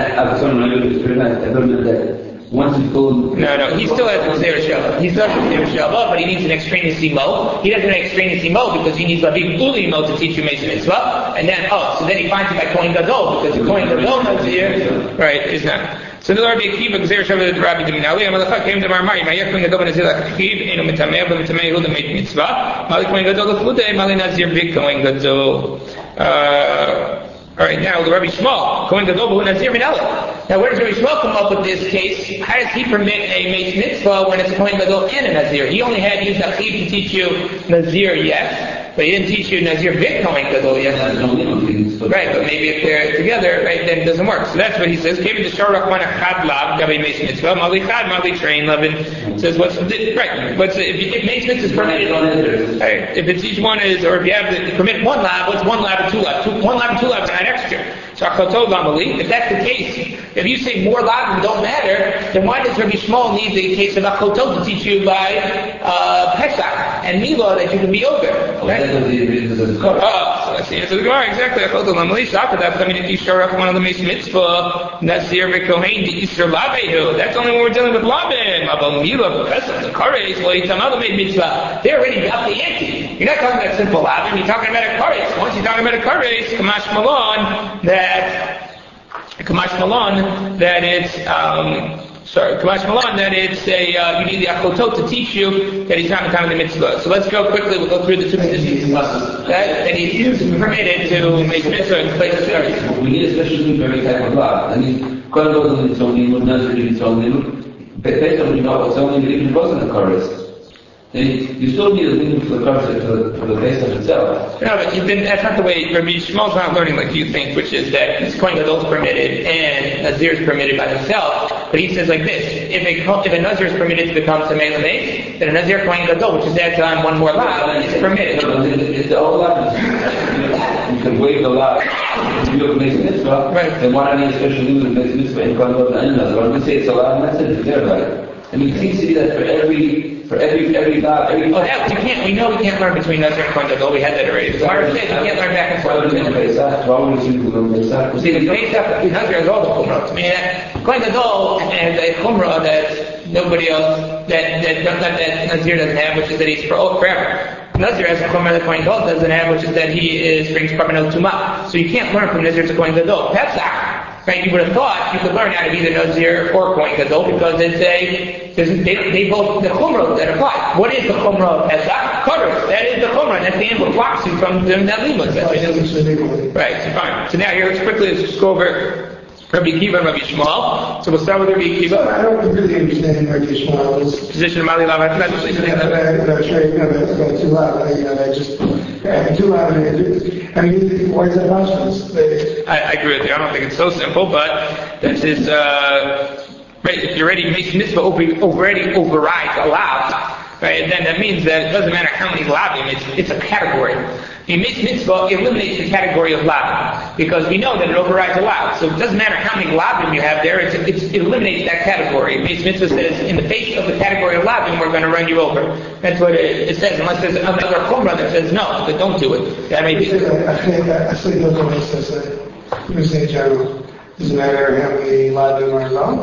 Once you pull...
No, he still has the Zera Shalom. He still has the Zera Shalom, but he needs an extraneous emo. He doesn't have an extraneous emo because he needs Aviv Uli emo to teach you Meis Mitzvah. And then, so then he finds it by Kohen Gadol, because the Kohen Gadol Nazir, right, is not. So the Rabbi Akiva, Zera Shalom, the Rabbi Diminali, Amalacha came to Marmari, Ma'yach Kohen Gadol Nazir Achiv, Eino Mitameh, but Mitameh Hu the Meis Mitzvah, Mali Kohen Gadol L'chudei, Mali Nazir V'Kohen Kohen Gadol. All right, now the Rabbi Shmuel, Kohen Gadol B'Hu Nazir Minala. Now where does Rabbi Shmuel come up with this case? How does he permit a Meis Mitzvah when it's a Kohen Gadol and a Nazir? He only had used Achiv to teach you Nazir, yes, but he didn't teach you Nazir V'Kohen Kohen Gadol, yes. Right, but maybe if they're together, right, then it doesn't work. So that's what he says. Kevin the Shorach Mana Chad Lav Gabi Meis Mitzvah Mali Chad Mali Train Levin says if Meis Mitzvah is permitted, right, if it's each one is, or if you have to permit one lab, what's one lab and two labs? One lab and two labs are not extra. So if that's the case, if you say more labim don't matter, then why does Rabbi Shmuel need the case of Achotov to teach you by Pesach and Mila that you can be over? Right? So that's the answer to the Gemara, exactly. Achotov Lamali Shakadat, I mean, if you show up one of the Meis Mitzvah, Nazir V'Kohen, the Easter Labehu, that's only when we're dealing with labim. Abel Mila, Pesach, the Kares, well, you tell Made Mitzvah, they're already up the ante. You're not talking about simple labim, you're talking about a Kares. Once you're talking about a Kares, Kamash Malon, that it's you need the Achotot to teach you that he's not in time of the mitzvah. So let's go quickly, we'll go through the two mitzvahs. That he is permitted to make mitzvah in place of Torah.
We need a special very type of law. I mean, Kohen goes on its own name, Nazir in its own name. Based on what it's only even wasn't a chorus. then you still need a link for the concept for the base of itself.
No, but that's not the way. Rabbi Shmuel's not learning like you think, which is that Kohen Gadol is permitted and Nazir is permitted by himself. But he says like this: if a Nazir is permitted to become Tamei L'Meis, then a Nazir Kohen Gadol, which is added on one more law, is permitted.
No, it's the whole lot. You can waive the law. If you do a Meis Mitzvah,
right.
Then why not need a special limit of Meis Mitzvah in Kohen Gadol and another? When we say it's a law, that's it. Forget about it. I mean, it seems to be that for every law, every.
Oh, that we can't. We know we can't learn between Nazir and Kohen Gadol. We had that already. So Mara says we can't learn back and forth between them. See, the Pesach Nazir has all the chumrah. I mean, Kohen Gadol has a chumrah that nobody else that Nazir doesn't have, which is that he's forever. Nazir has a chumrah that Kohen Gadol doesn't have, which is that he brings korbanot tumah. So you can't learn from Nazir to Kohen Gadol. Pesach. Right, you would have thought you could learn out of either Nazir or Kohen Gadol because they both the chumrah that apply. What is the chumrah of Pesach? Kodesh. That is the chumrah. That's the end what blocks you from doing that limud. Right. So fine. So now here, let's go over Rabbi Akiva and Rabbi Shmuel. So we'll start with Rabbi Akiva.
I don't really understand Rabbi Shmuel's
position of Mali Lav.
About too loud. Too loud. I mean, why is that possible?
I agree with you. I don't think it's so simple, but that's his. Right, if you already makes mitzvah already overrides a lav, right? Then that means that it doesn't matter how many lavim. It's a category. The mitzvah eliminates the category of lavim because we know that it overrides a lav. So it doesn't matter how many lavim you have there. It eliminates that category. Mitzvah says in the face of the category of lavim, we're going to run you over. That's what it says. Unless there's another chumrah that says no, but don't do it. That may be.
I think the Torah says you say general. Doesn't matter how many lavim are involved.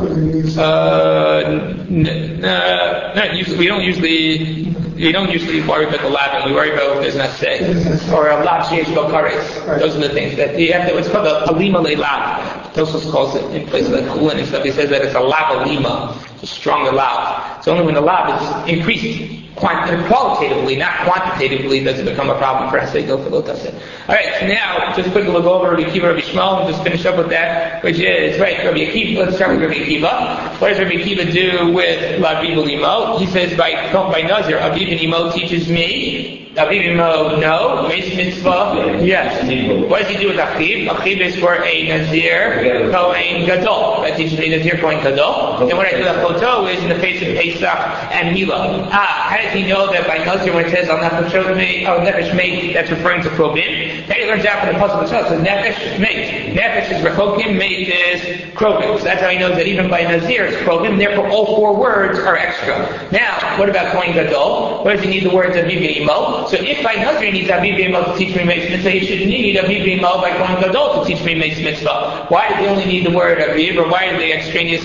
Not usually. We don't usually worry about the lavim. We worry about what there's not say or a lav sheish b'kares. Those are the things that you have to. It's called a alima le'lav. Tosos calls it in places like Kulin and stuff. He says that it's a lav alima, a stronger lav. So only when the lav is increased qualitatively, not quantitatively, does it become a problem for us. They go for Lotas. All right, so now just quickly we'll go over Rabbi Akiva, Rabbi Shmuel, and just finish up with that, which is right. Rabbi Akiva. Let's start with Rabbi Akiva. What does Rabbi Akiva do with Aviv Limo? He says by Nazir, Aviv Limo teaches me. Aviv Limo, no. Meis Mitzvah, yes. What does he do with Achiv? Achiv is for a Nazir Kohen Gadol. That teaches me Nazir Kohen Gadol. And what I do with Photo is in the face of Pesach and Mila. How does he know that by Nazir when it says Al Nefesh Meit, that's referring to Krobim? Then he learns out from the Pasuk itself. So Nefesh Meit. Nefesh is Rechokim, Meit is Krobim. So that's how he knows that even by Nazir it's Krobim. Therefore all four words are extra. Now, what about Kohen Gadol? What does he need the words Aviv Limo? So if by Nazir he needs Aviv Limo to teach me Meis Mitzvah, he should need Aviv Limo by Kohen Gadol to teach me Meis Mitzvah. Why does he only need the word Aviv, or why are they extraneous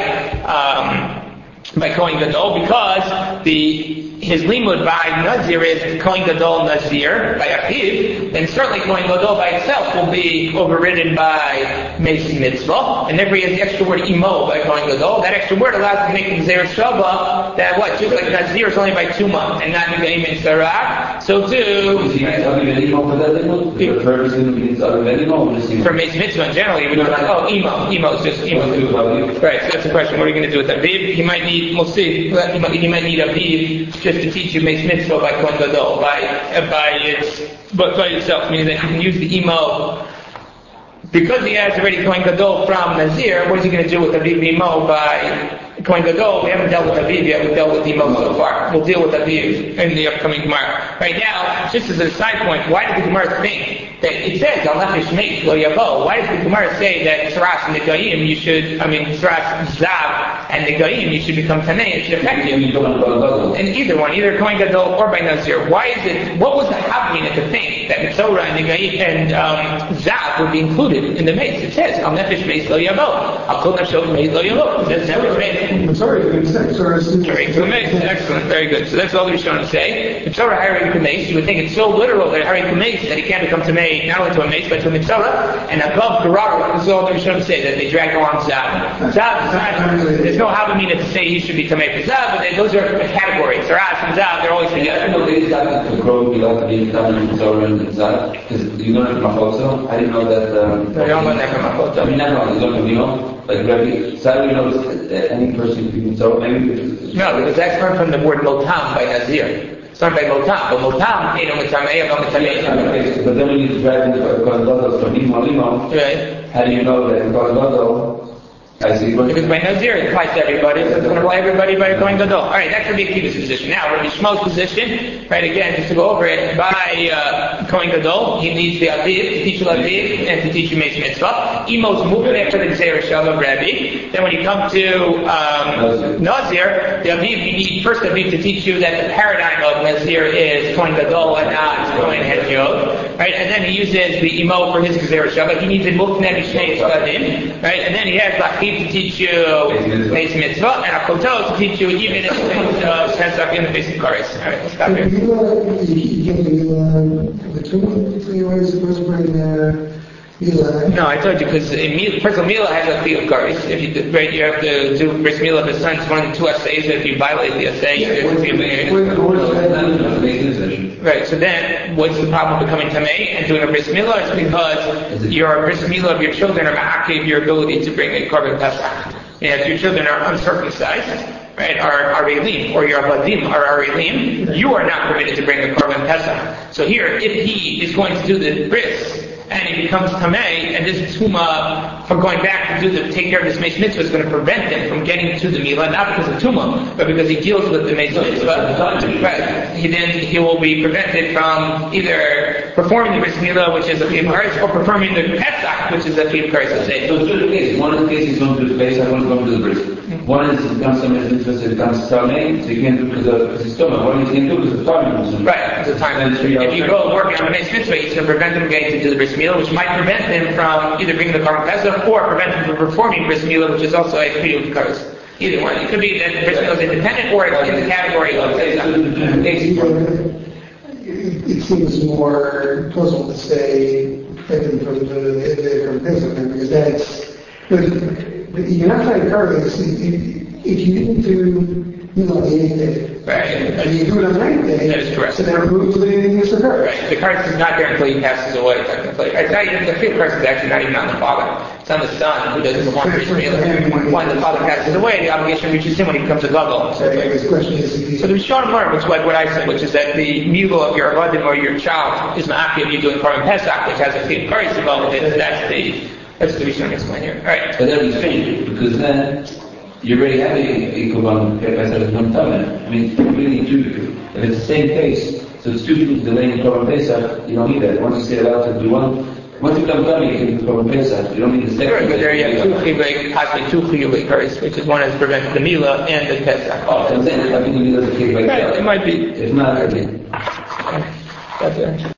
by Kohen Gadol? Because his limud by Nazir is Kohen Gadol Nazir by Achiv, then certainly Kohen Gadol by itself will be overridden by Meis Mitzvah, and therefore he has the extra word Imo by Kohen Gadol. That extra word allows him to make Zer Shava, that what? Just like Nazir is only by 2 months, and not Negaim and Sarak, so too...
Is he Imo for that limud? The purpose means Imo?
For Meis Mitzvah generally, we would be like, oh, Imo is just Imo. Right, so that's the question, what are you going to do with Aviv? He might need, we'll see, he might need Aviv just to teach you Meis Mitzvah by Kohen Gadol, by itself, meaning that you can use the Imo. Because he has already Kohen Gadol from Nazir, what is he going to do with Aviv Imo by Kohen Gadol? We haven't dealt with Aviv yet, we've dealt with Imo so far. We'll deal with Aviv in the upcoming Gemara. Right now, just as a side point, why did the Gemara think that it says, Al Nefesh Meit Lo Yavo? Why does the Gemara say that Tzaras and Negaim, Tzaras Zav and Negaim, you should become Tanei, it should affect you? And either Kohen Gadol or by Nazir. Why is it, what was the Havmina to think that Mitzorah and Negaim and Zav would be included in the mace? It says, Al Nefesh Meit Lo Yavo. Al Kol Nefesh Meit Lo Yavo. It says Nefesh Meit. Excellent, very good. So that's all the Rishonim say. Mitzorah Harei Kumeis, you would think it's so literal that Harei Kumeis that he can't become Tamei, not only to a mace, but to a Mitzorah. And above Gerardo, this is all the Rishonim say, that they drag along Zav. Zav is not, there's no Havamina to say he should be Tamei for Zav, but those are categories. Tzaras and Zav, they're always together.
No, they got to grow, you have to be Tamei Mitzorah and Zara? Because you don't have Machoto. I didn't know that.
No, you don't learn that from Machoto.
I mean, not only, you don't have Milo, like Rabbi. Zara, you know, any person you can tell, maybe?
No, because that's learned from the word Motam by Nazir. It's learned by Motam. But Motam, ain't no Motamei, no Motamei.
But then when you drag into Kohen Gadol from Limo,
right.
How do you know that in Kohen Gadol? I see.
Because by Nazir it applies to everybody, so it's going to apply everybody by Kohen Gadol. All right, that's Rabbi Akiva's position. Now, Rabbi Shmuel's position, right? Again, just to go over it, by Kohen Gadol, he needs the Aviv to teach you Aviv and to teach you Meis Mitzvah. Emos moving after the Gzeira Shalom Rabbi. Then when you come to Nazir, the Aviv, you need first Aviv to teach you that the paradigm of Nazir is Kohen Gadol and not Kohen Hedyot, right? And then he uses the Imo for his Gzeira Shalom. He needs a Mukneh Mishnei Tzvadim, right? And then he has Aviv to teach you Meis Mitzvah, and Akoto to teach you even if it's Pesach in the basic Kares. All right, let's stop here. No, I told you because first of all, Mila has a Chiyuv Kares. If you right, you have to do Bris Mila of the son. It's one of the two essays. If you violate the essay, right. So then, what's the problem with becoming Tamei and doing a Bris Mila? It's because your Bris Mila of your children are ma'akiv your ability to bring a Korban Pesach. And if your children are uncircumcised, right, are Arelim, or your Avadim are Arelim, you are not permitted to bring a Korban Pesach. So here, if he is going to do the Bris, and he becomes Tamei, and this Tumah, from going back to take care of this Meis Mitzvah, is going to prevent him from getting to the Milah, not because of Tumah, but because he deals with the Meis Mitzvah. Right. He will be prevented from either performing the Bris Milah, which is a Chiyuv Kares, or performing the Pesach, which is a Chiyuv Kares.
So it's two cases. One of the cases he's going to do the Pesach, one is going to do the Bris. One is he becomes Tamei, so he becomes Tamei, so he can't do it because he's Tumah. One is he can't do it because of time.
Right, it's a time. If you go working on the Meis Mitzvah, it's going to prevent him getting to do the Bris Milah, which might prevent him from either bringing the Korban Pesach or prevent him from performing Bris Milah, which is also a Chiyuv Kares. Either one. It could be that Bris Milah is independent or it's in the category of Pesach.
It seems more plausible to say prevent him from Pesach because that's. But you're not trying to cover this. If you didn't do on the 8th day,
right,
and you do it on the 9th day,
that is correct.
So then removes anything that's occurred.
Right, the Kares is not there until he passes away, technically. It's not even, the Chiyuv Kares is actually not even on the father. It's on the son who doesn't perform Bris Milah. When the father passes away, the obligation reaches him when he becomes a gadol. So the Rishon learned, which is what I said, which is that the milah of your avadim or your child is ma'akiv you doing Korban Pesach, which has a Chiyuv Kares involved with it. That's the Rishon explain here. All right.
But that would be strange because then you already have a Korban Pesach as one Tamei. I mean, really two. If it's the same case, so it's two people delaying Korban Pesach, you don't need that. Once you say allowed to do one, once you become Tamei, you can do Korban Pesach. You don't need the second.
Sure, but there you have two Chiyuv Kares, which is one has prevented the Milah and the Pesach.
Oh, I'm saying I think you need the Chiyuv Kares.
Right, it might be.
If not,
That's it.